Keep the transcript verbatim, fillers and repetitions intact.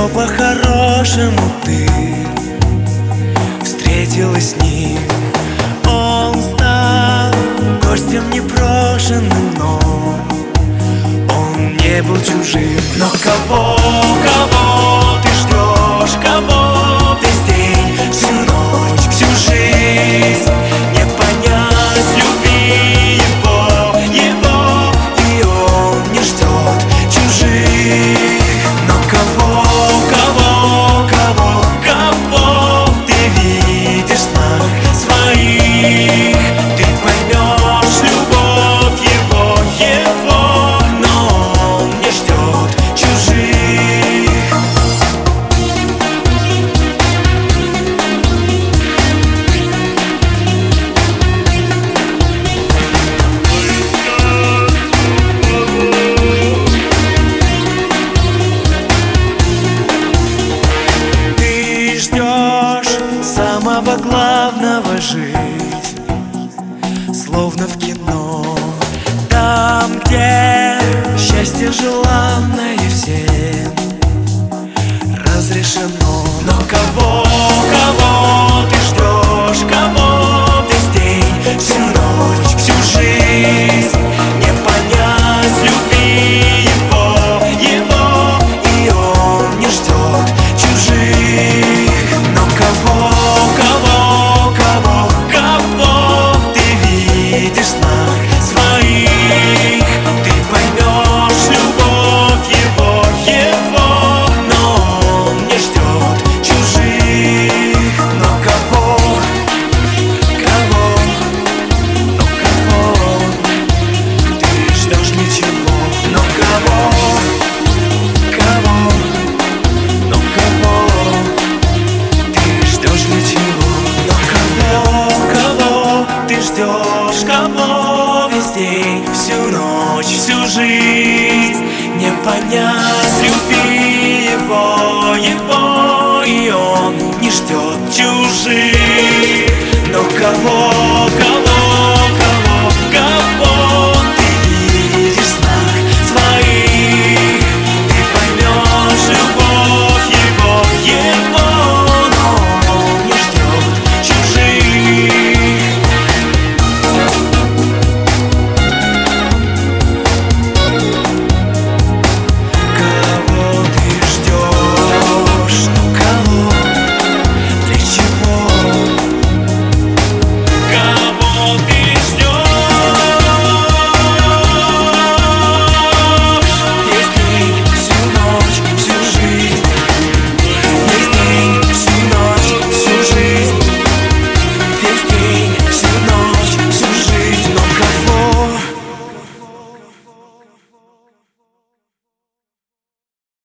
Но по-хорошему ты встретилась с ним. Он стал гостем непрошенным, но он не был чужим. Но кого, кого ты ждешь, кого весь день, всю ночь, всю жизнь не понять любви его, его, и он не ждет чужих. Но кого, кого, кого, кого ты видишь в снах своих, ты поймешь любовь его, его, но он не ждет чужих. Ты ждешь самого главного, жизнь словно в кино, там, где счастье желанное всем разрешено. Но кого, кого ты ждешь, кого весь день, всю ночь, всю жизнь не понять любви его, его, и он не ждет чужих. Но кого, кого, кого, кого ты видишь в снах своих, ты поймешь любовь его, его, но он не ждет чужих. Но кого, кого, но кого ты ждешь ничего. Но кого, кого, но кого ты ждешь ничего. Но кого, кого ты ждешь, кого весь день, всю ночь, всю жизнь не понять любви его, его, и он не ждет чужих. Но кого, кого